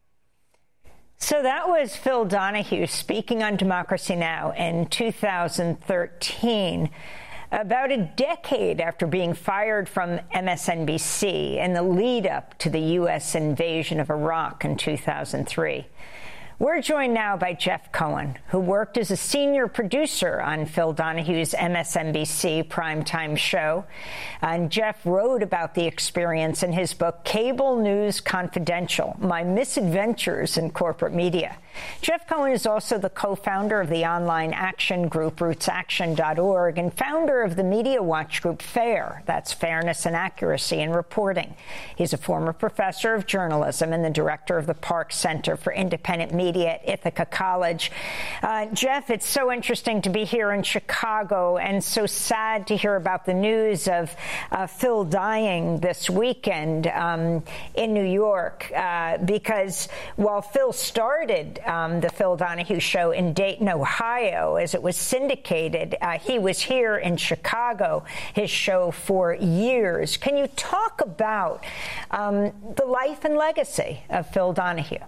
So that was Phil Donahue speaking on Democracy Now! In two thousand thirteen. About a decade after being fired from M S N B C in the lead-up to the U S invasion of Iraq in two thousand three. We're joined now by Jeff Cohen, who worked as a senior producer on Phil Donahue's M S N B C primetime show. And Jeff wrote about the experience in his book, Cable News Confidential, My Misadventures in Corporate Media. Jeff Cohen is also the co-founder of the online action group roots action dot org and founder of the media watch group FAIR. That's Fairness and Accuracy in Reporting. He's a former professor of journalism and the director of the Park Center for Independent Media at Ithaca College. Uh, Jeff, it's so interesting to be here in Chicago and so sad to hear about the news of uh, Phil dying this weekend um, in New York, uh, because while Phil started Um, the Phil Donahue Show in Dayton, Ohio, as it was syndicated, uh, he was here in Chicago, his show for years. Can you talk about um, the life and legacy of Phil Donahue?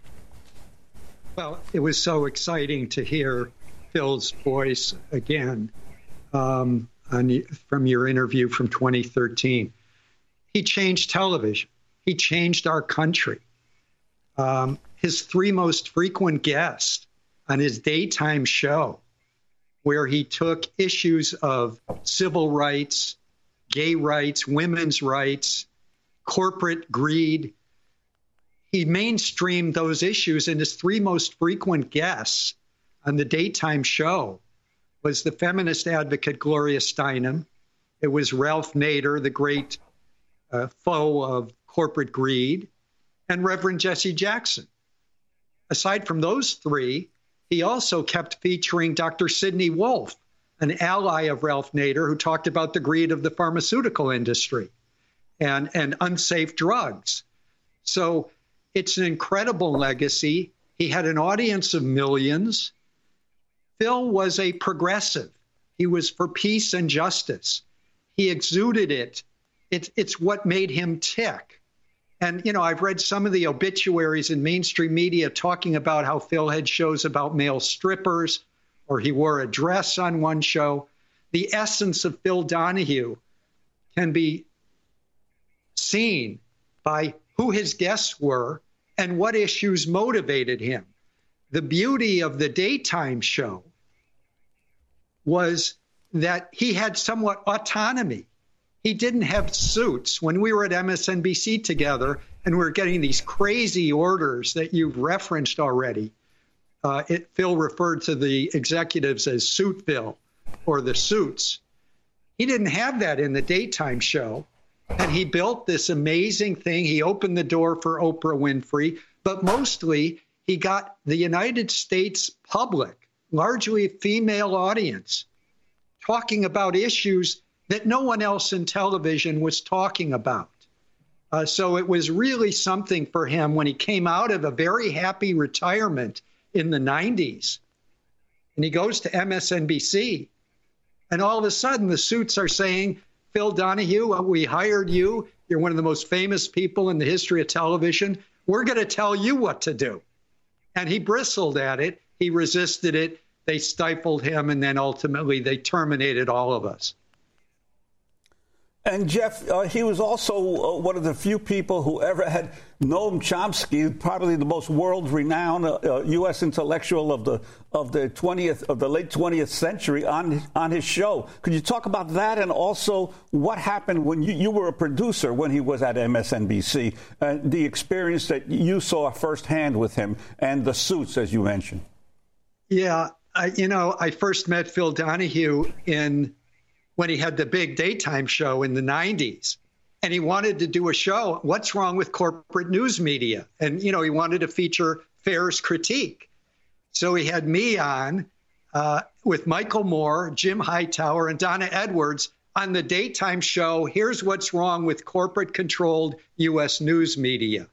Well, it was so exciting to hear Phil's voice again um, on, from your interview from twenty thirteen. He changed television. He changed our country. Um, his three most frequent guests on his daytime show, where he took issues of civil rights, gay rights, women's rights, corporate greed. He mainstreamed those issues, and his three most frequent guests on the daytime show was the feminist advocate Gloria Steinem. It was Ralph Nader, the great uh, foe of corporate greed, and Reverend Jesse Jackson. Aside from those three, he also kept featuring Doctor Sidney Wolf, an ally of Ralph Nader, who talked about the greed of the pharmaceutical industry and, and unsafe drugs. So it's an incredible legacy. He had an audience of millions. Phil was a progressive. He was for peace and justice. He exuded it. It's, it's what made him tick. And, you know, I've read some of the obituaries in mainstream media talking about how Phil had shows about male strippers, or he wore a dress on one show. The essence of Phil Donahue can be seen by who his guests were and what issues motivated him. The beauty of the daytime show was that he had somewhat autonomy. He didn't have suits. When we were at M S N B C together and we were getting these crazy orders that you've referenced already, uh, it, Phil referred to the executives as Suitville or the suits. He didn't have that in the daytime show. And he built this amazing thing. He opened the door for Oprah Winfrey, but mostly he got the United States public, largely a female audience, talking about issues that no one else in television was talking about. Uh, so it was really something for him when he came out of a very happy retirement in the nineties. And he goes to M S N B C. And all of a sudden, the suits are saying, Phil Donahue, we hired you. You're one of the most famous people in the history of television. We're going to tell you what to do. And he bristled at it. He resisted it. They stifled him. And then ultimately, they terminated all of us. And Jeff, uh, he was also uh, one of the few people who ever had Noam Chomsky, probably the most world-renowned uh, U S intellectual of the of the twentieth of the late twentieth century, on on his show. Could you talk about that, and also what happened when you, you were a producer when he was at M S N B C, uh, the experience that you saw firsthand with him and the suits, as you mentioned? Yeah, I, you know, I first met Phil Donahue in. when he had the big daytime show in the nineties, and he wanted to do a show, what's wrong with corporate news media? And, you know, he wanted to feature Fair's critique. So he had me on uh, with Michael Moore, Jim Hightower, and Donna Edwards on the daytime show. Here's what's wrong with corporate controlled U S news media.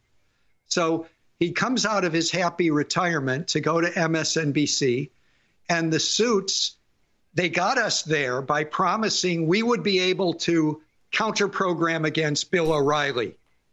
So he comes out of his happy retirement to go to M S N B C, and the suits, they got us there by promising we would be able to counter-program against Bill O'Reilly.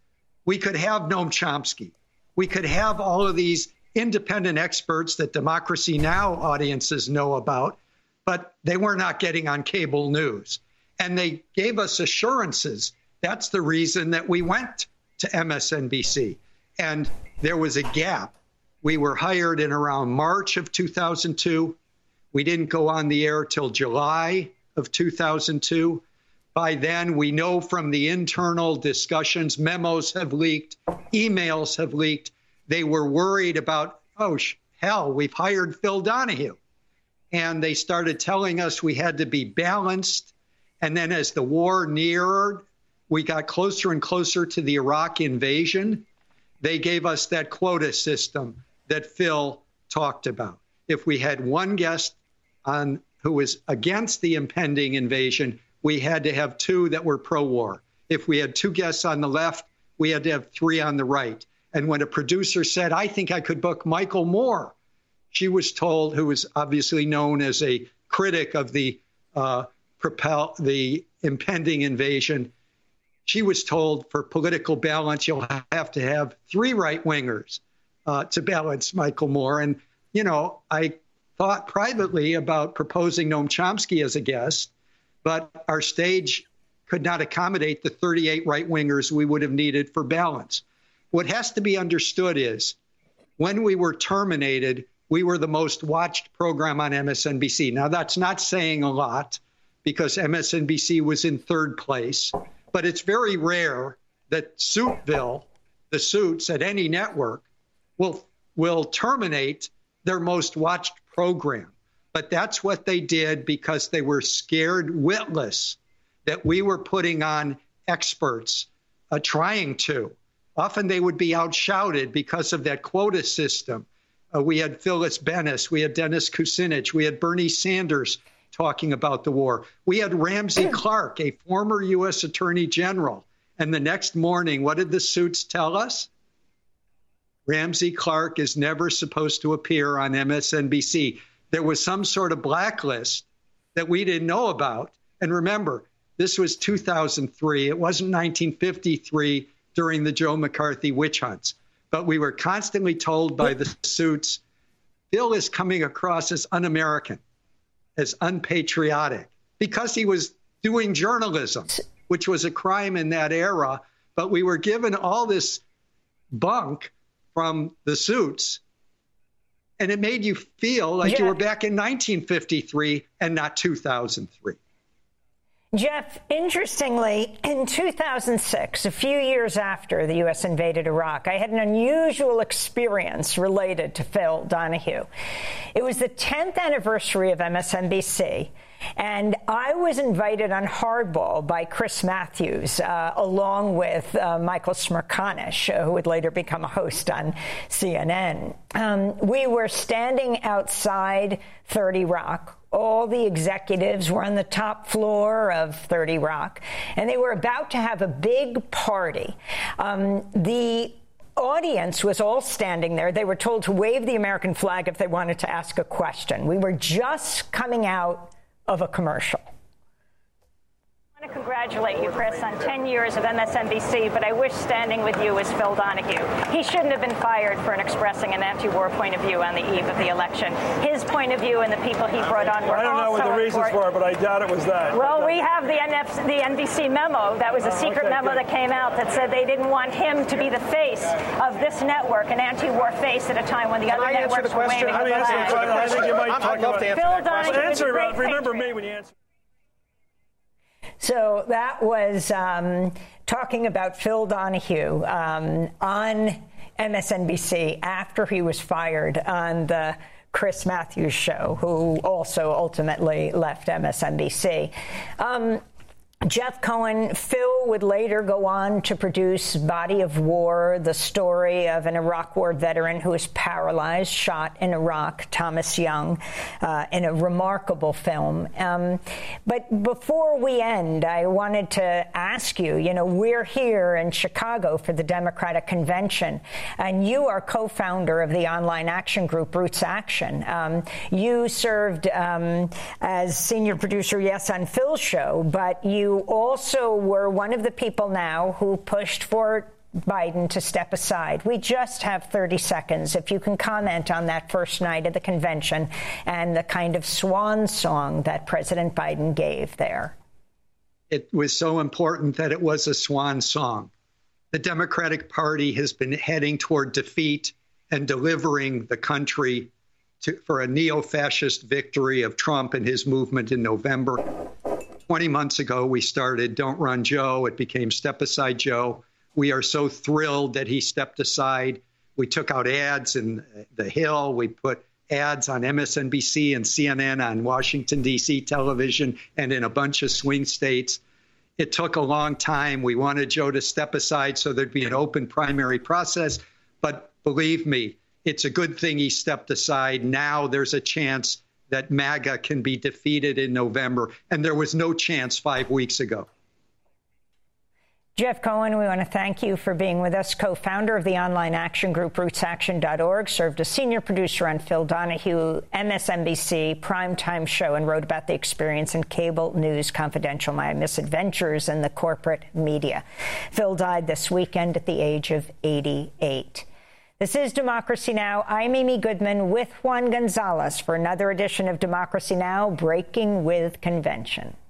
We could have Noam Chomsky. We could have all of these independent experts that Democracy Now! Audiences know about, but they were not getting on cable news. And they gave us assurances. That's the reason that we went to M S N B C. And there was a gap. We were hired in around March of two thousand two. We didn't go on the air till July of two thousand two. By then, we know from the internal discussions, memos have leaked, emails have leaked. They were worried about, oh, hell, we've hired Phil Donahue. And they started telling us we had to be balanced. And then as the war neared, we got closer and closer to the Iraq invasion. They gave us that quota system that Phil talked about. If we had one guest on who was against the impending invasion, we had to have two that were pro-war. If we had two guests on the left, we had to have three on the right. And when a producer said, I think I could book Michael Moore, she was told, who was obviously known as a critic of the uh, propel the impending invasion, she was told, for political balance, you'll have to have three right-wingers uh, to balance Michael Moore. And, you know, I thought privately about proposing Noam Chomsky as a guest, but our stage could not accommodate the thirty-eight right-wingers we would have needed for balance. What has to be understood is, when we were terminated, we were the most watched program on M S N B C. Now, that's not saying a lot, because M S N B C was in third place, but it's very rare that Suitville, the suits at any network, will will terminate their most watched program. But that's what they did because they were scared witless that we were putting on experts, uh, trying to. Often they would be outshouted because of that quota system. Uh, we had Phyllis Bennis. We had Dennis Kucinich. We had Bernie Sanders talking about the war. We had Ramsey Clark, a former U S Attorney General. And the next morning, what did the suits tell us? Ramsey Clark is never supposed to appear on M S N B C. There was some sort of blacklist that we didn't know about. And remember, this was two thousand three. It wasn't nineteen fifty-three during the Joe McCarthy witch hunts. But we were constantly told by the suits, Bill is coming across as un-American, as unpatriotic, because he was doing journalism, which was a crime in that era. But we were given all this bunk from the suits, and it made you feel like yeah. you were back in nineteen fifty-three and not two thousand three. Jeff, interestingly, in two thousand six, a few years after the U S invaded Iraq, I had an unusual experience related to Phil Donahue. It was the tenth anniversary of M S N B C, and I was invited on Hardball by Chris Matthews, uh, along with uh, Michael Smerconish, uh, who would later become a host on C N N. Um, we were standing outside thirty Rock. All the executives were on the top floor of thirty Rock, and they were about to have a big party. Um, the audience was all standing there. They were told to wave the American flag if they wanted to ask a question. We were just coming out of a commercial. I want to congratulate you, Chris, on ten years of M S N B C, but I wish standing with you was Phil Donahue. He shouldn't have been fired for an expressing an anti-war point of view on the eve of the election. His point of view and the people he brought on were also important. I don't know what the reasons were, but I doubt it was that. Well, we have the N F, the N B C memo. That was a secret memo that came out that said they didn't want him to be the face of this network, an anti-war face at a time when the other networks were waving the flag. I think you might talk about Phil Donahue. Answer, remember me when you answer. So that was um, talking about Phil Donahue um, on M S N B C after he was fired on the Chris Matthews show, who also ultimately left M S N B C. Um, Jeff Cohen, Phil would later go on to produce Body of War, the story of an Iraq War veteran who was paralyzed, shot in Iraq, Thomas Young, uh, in a remarkable film. Um, but before we end, I wanted to ask you, you know, we're here in Chicago for the Democratic Convention, and you are co-founder of the online action group Roots Action. Um, you served um, as senior producer, yes, on Phil's show, but you You also were one of the people now who pushed for Biden to step aside. We just have thirty seconds. If you can comment on that first night of the convention and the kind of swan song that President Biden gave there. It was so important that it was a swan song. The Democratic Party has been heading toward defeat and delivering the country to, for a neo-fascist victory of Trump and his movement in November. twenty months ago, we started Don't Run Joe. It became Step Aside Joe. We are so thrilled that he stepped aside. We took out ads in The Hill. We put ads on M S N B C and C N N on Washington, D C television and in a bunch of swing states. It took a long time. We wanted Joe to step aside so there'd be an open primary process. But believe me, it's a good thing he stepped aside. Now there's a chance that MAGA can be defeated in November, and there was no chance five weeks ago. Jeff Cohen, we want to thank you for being with us, co-founder of the online action group roots action dot org, served as senior producer on Phil Donahue, M S N B C primetime show, and wrote about the experience in Cable News Confidential, my misadventures in the corporate media. Phil died this weekend at the age of eighty-eight. This is Democracy Now! I'm Amy Goodman with Juan Gonzalez for another edition of Democracy Now! Breaking with Convention.